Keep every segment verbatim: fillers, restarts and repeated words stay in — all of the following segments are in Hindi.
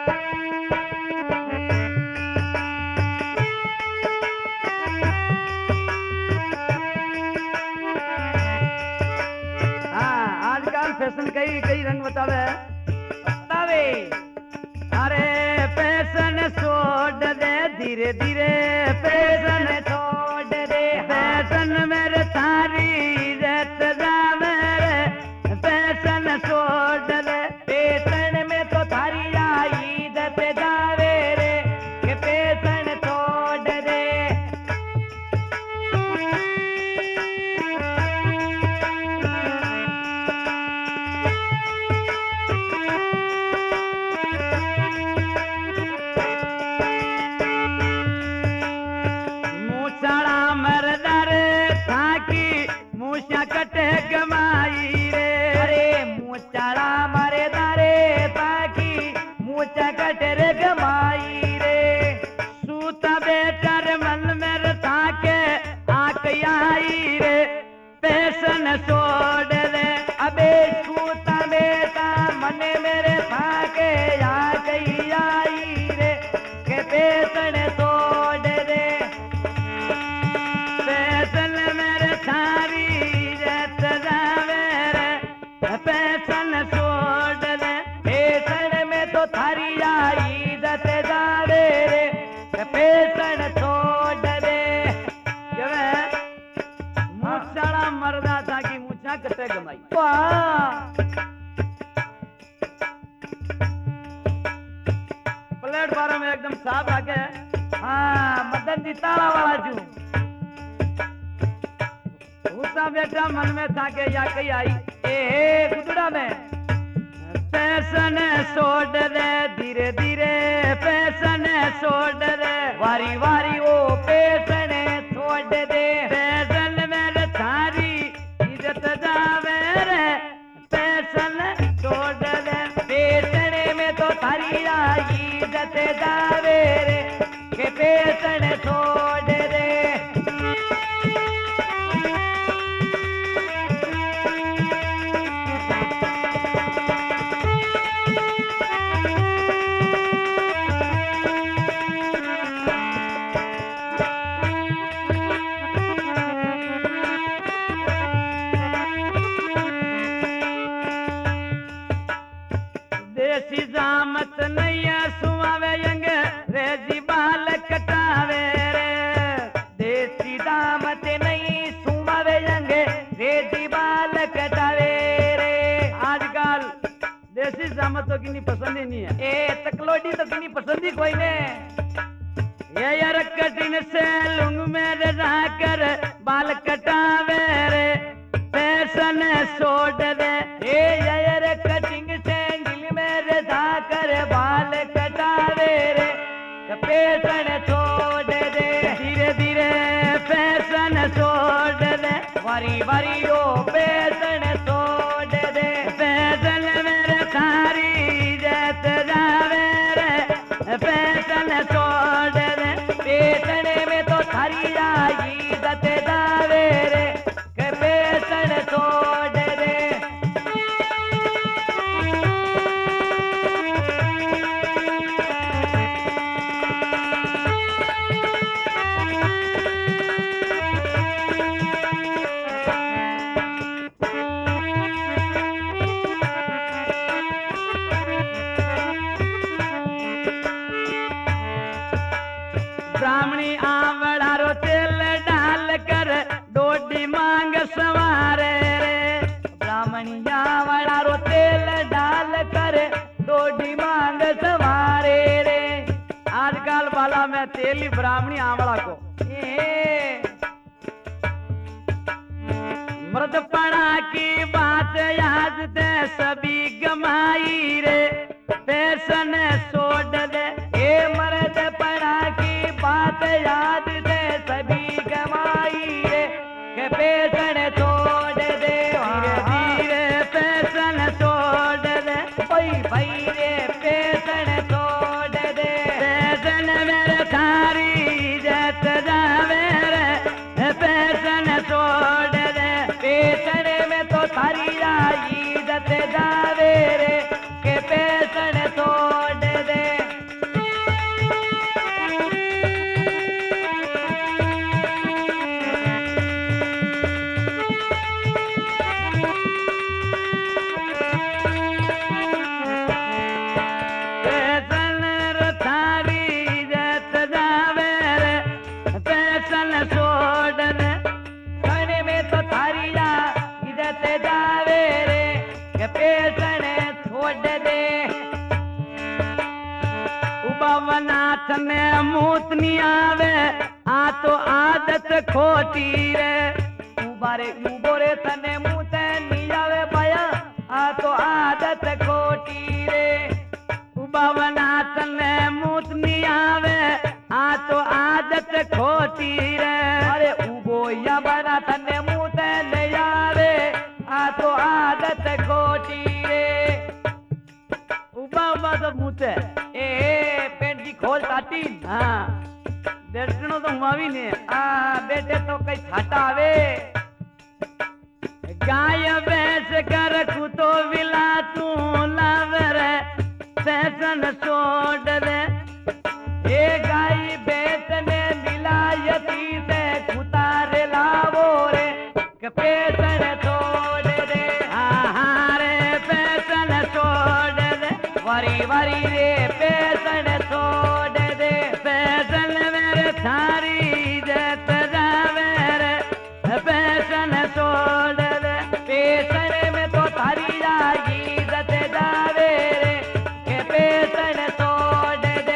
फैशन कई कई रंग बतावे बतावे अरे फैशन छोड़ दे धीरे धीरे फैशन छोड़ दे फैशन मेरे थारी इज्जत जावे रे फैशन छोड़ दे फैशन में तो थारी इज्जत जावे रे के फैशन छोड़ दे कटे गमाई रे अरे मुचाड़ा मारे दारे ताकि मुचा कटे रे गमाई रे सूता बेटर मन में ताके आके आई रे फैशन छोड़ दे अबे सूता बेटा मन मेरे ताके आके आई रे के फैशन छोड़ दे फैशन मेरे थारी फैशन छोड़ दे फैशन में तो थारी इज्जत जावे रे फैशन छोड़ दे मुछाड़ा मरदा था कि मुछा कटे गमाई प्लेटफार्म में एकदम साफ आके हाँ मदन जी ताला वाला जू भूसा बेटा मन में था के या कही आई ए गुदड़ा में फैशन छोड़ दे धीरे धीरे फैशन छोड़ दे वारी वारी ओ फैशन छोड़ दे फैशन में थारी इज्जत जावे रे फैशन छोड़ दे फैशन में तो थारी इज्जत जावे रे के फैशन छोड़ दे देसी जामत नैया सुआवे यंग रेजी बाल कटावे रे देसी दामत नहीं सुआवे यंग रेजी बाल कटावे रे आजकल देसी जामत तो किनी पसंद ही नहीं है ए तकलोडी तो किनी पसंद ही कोई ने ये यार कटिंग से लुंग में रजा कर बाल कटावे रे फैशन छोड़ दे ए यार कटिंग से कर बाल कटावे रे फैशन छोड़ दे धीरे धीरे फैशन छोड़ दे वारी वारी ओ फैशन छोड़ दे फैशन मेरे थारी इज्जत जावे रे फैशन छोड़ दे फैशन में तो थारी इज्जत जावे रे फैशन छोड़ दे ब्राह्मणी आवड़ा रो तेल डाल कर डोडी मांग सवारे रे ब्राह्मणी आवड़ा रो तेल डाल कर डोडी मांग सवारे रे आजकल वाला में तेली ब्राह्मणी आवड़ा को मर्दपड़ा की बात याद दे सभी गमाई रे फैशन छोड़ दे ए मर्दपड़ा की बात याद दे सभी गमाई रे के फैशन छोड़ दे धीरे धीरे फैशन छोड़ दे भाई भाई रे फैशन छोड़ दे फैशन मेरे थारी इज्जत जावे रे फैशन छोड़ दे फैशन में तो थारी इज्जत जावे पेसण छोड़ दे उबावनाथ में मूत नहीं आवे आ तो आदत खोटी रे उबारे उबोरे तने मूत नहीं आवे भया आ तो आदत खोटी रे उबावनाथ में मूत नहीं आवे आ तो आदत खोटी रे अरे उबो या बना तने मूत नहीं आवे आ तो आदत खोटी रे उबा उबा तो मूत ए पेट की खोल ताटी हाँ दर्शनो तो हुआ भी नहीं आ बेटे तो कई छाटा आवे गाय भैंस कर कुतो विला तू लावर फैशन छोड़ दे ए गाय भैंस ने विलायती से कुतारे लावो रे फैशन छोड़ दे हाँ रे फैशन छोड़ दे वरी वरी रे फैशन छोड़ दे फैशन मेरे थारी जत जावे रे फैशन छोड़ दे फैशन में तो थारी जागी जत जावे रे के फैशन छोड़ दे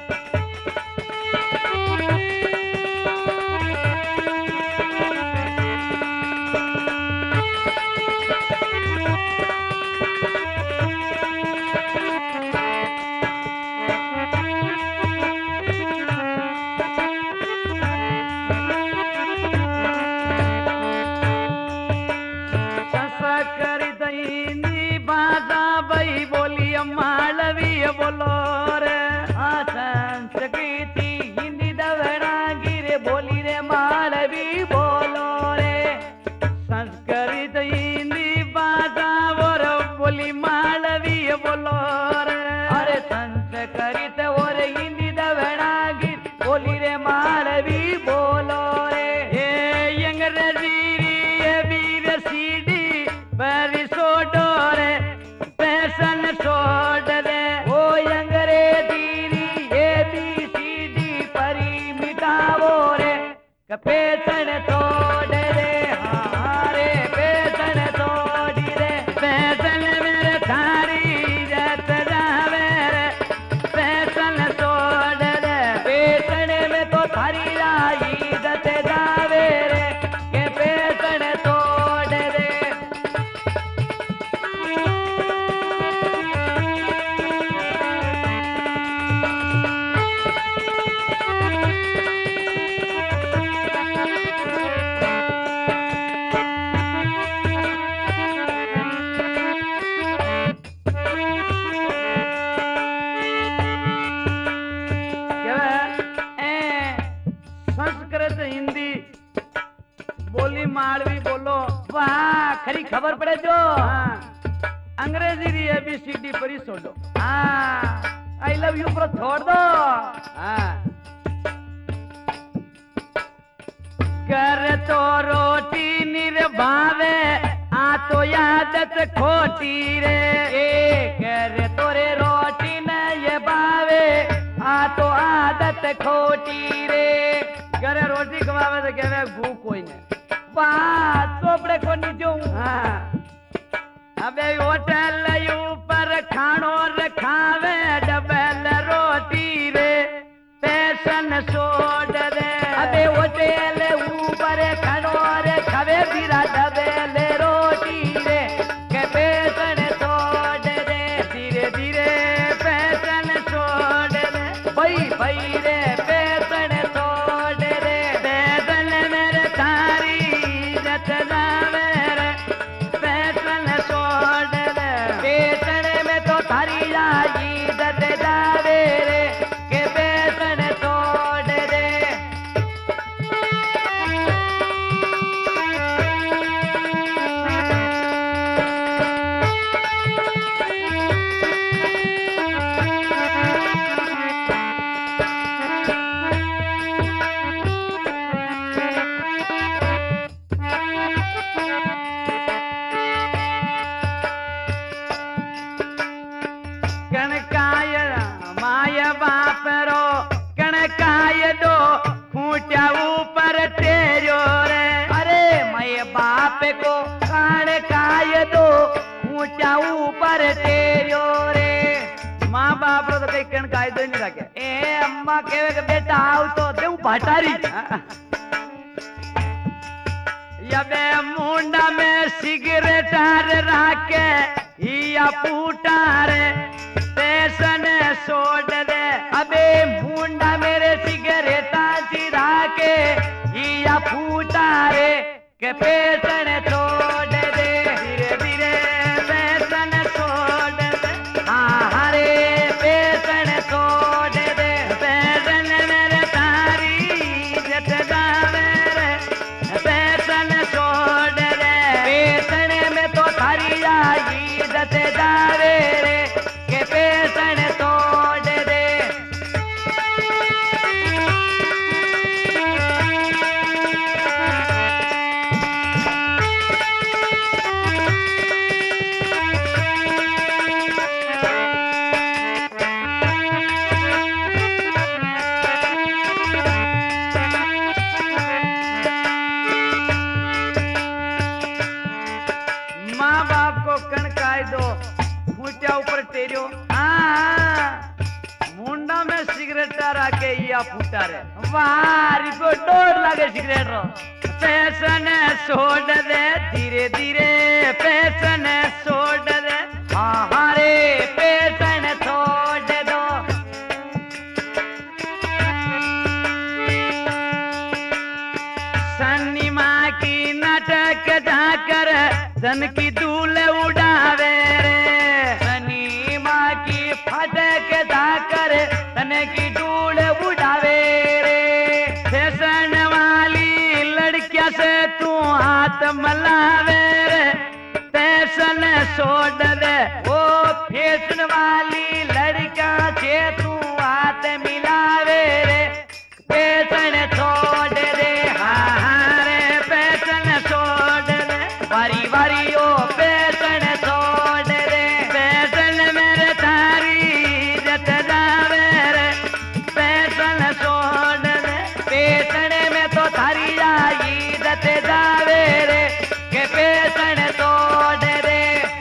मालवी बोलो रे संस्कृति हिंदी दवनागिरी बोली रे मालवी बोलो रे संस्कृत हिंदी भाषा और बोली मालवी बोलो रे अरे संस्कृत और हिंदी दवनागिरी बोली रे मालवी बोलो रे ये अंग्रेजी ये वीर सीडी बरी सोडो रे फैशन छोड़ दे ओ अंग्रेजी ए बी सी डी परी मिटावो रे फैशन छोड़ दे हाँ रे फैशन छोड़ दे फैशन मेरे थारी जत जावे रे फैशन छोड़ दे फैशन में तो थारी आई जत जावे रे के फैशन छोड़ दे संस्कृत हिंदी बोली मालवी बोलो वाह खरी खबर पड़े जो हाँ अंग्रेजी री एबीसीडी परी छोड़ो हाँ आई लव यू पर छोड़ दो हाँ कर तो रोटी निर्भावे आ तो आदत खोटी रे ए कर तोरे रोटी न ये बावे आ तो आदत खोटी रे घरे रोटी खवावे तो कहवे भूख कोई ने वाह चोपड़े को नीचो हाँ अबे होटल ऊपर खानो रखावे डबल रोटी रे फैशन छोड़ दे अबे होटल ऊपर खानो रे खावे बिरा डबल रोटी रे के फैशन छोड़ दे धीरे धीरे फैशन छोड़ दे भाई भाई रे फैशन छोड़ दे फैशन मेरे थारी जत जावे रे फैशन छोड़ दे फैशन में तो थारी आई जत जावे रे के फैशन छोड़ दे कण कायदो नहीं रखे। ए अम्मा कहे कि बेटा आओ तो देऊ भटारी यबे मुंडा में सिगरेट राके हिया पुटारे पेशन छोड़ दे अबे मुंडा मेरे सिगरेटा चिरा के हिया फूटारे के पेशन छोड़ दे धीरे धीरे पेशन छोड़ दे हाँ रे पेशन छोड़ दे पेशन मेरे तारी जत जावे रे पेशन छोड़ दे पेशन में तो थारी आई जत जावे रे के पेशन तोड़ दे माँ बाप को कण काय दो फूटिया ऊपर टेरियो हाँ मुंडा में सिगरेट राके या फूटा रे वारी को डोर लगे सिगरेट रो पेशन छोड़ दे धीरे धीरे पेशन छोड़ दे हाँ हाँ रे पेशन छोड़ दो सन्नी माँ की नाटक जाकर धन की धूल उड़ावे रे सनी माँ की फटक जाकर धन की धूल उड़ावे रे फैशन वाली लड़किया से तू हाथ मलावे रे फैशन छोड़ दे ओ फैशन वाली लड़किया से तू हाथ मिलावे रे फैशन छोड़ दे हाँ हाँ रे फैशन छोड़ दे वारी वारी ओ पेशन छोड़ दे पेशन मेरे तारी जत जावे रे पेशन छोड़ दे पेशन में तो थारी आई जत जावे रे के पेशन छोड़ दे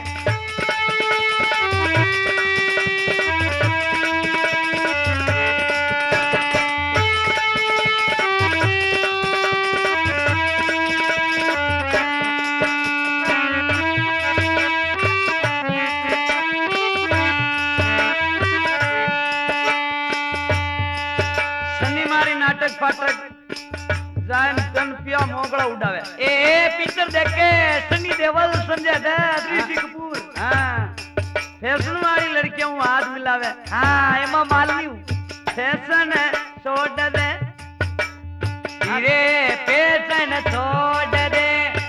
सनी मारी नाटक फाटक जान तन पिया मोगड़ा उड़ावे ए पिक्चर देख के सनी देवल संजय दत्त ऋषि कपूर हाँ फैशन वाली लड़कियां हाथ मिलावे हाँ एमा मालवी हूँ फैशन छोड़ दे धीरे फैशन छोड़ दे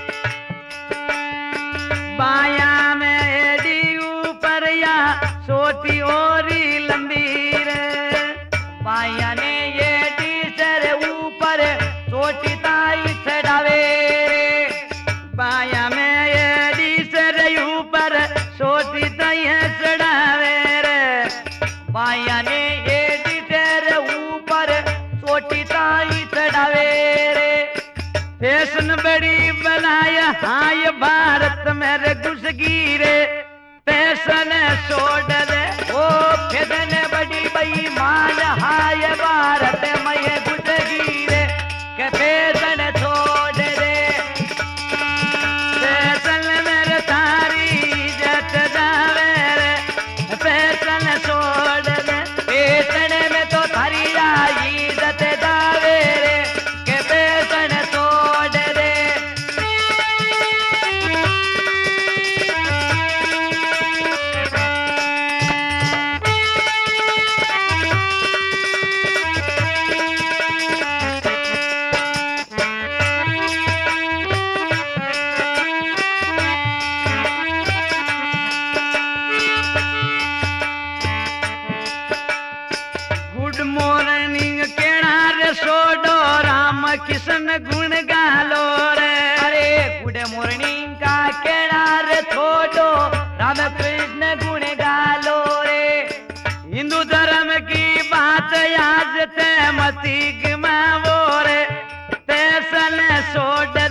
बाया में एडी ऊपर या छोटी ओरी लंबी रे बाया ने ये टीचर ऊपर छोटी ताई चढ़ावे रे बाया में ये टीचर ऊपर छोटी ताई चढ़ावे रे बाया ने ये टीचर ऊपर छोटी ताई चढ़ावे रे फैशन बड़ी बनाया हाँ ये भारत मेरे घुसगी रे फैशन छोड़ दे ओ फैशन बड़ी बेईमान हाँ ये भारत में ये घुसगी रे के फैशन छोड़ दे फैशन मेरे तारी जत जावे रे फैशन छोड़ दे फैशन में तो थारी आई जत जावे रे के फैशन छोड़ दे गुड मॉर्निंग केना रे सोडो राम किशन गुण गालो रे अरे गुड मॉर्निंग का केना रे छोड़ो राम कृष्ण गुण गालो रे हिंदू धर्म की बात आज ते मती गमावो रे फैशन छोड़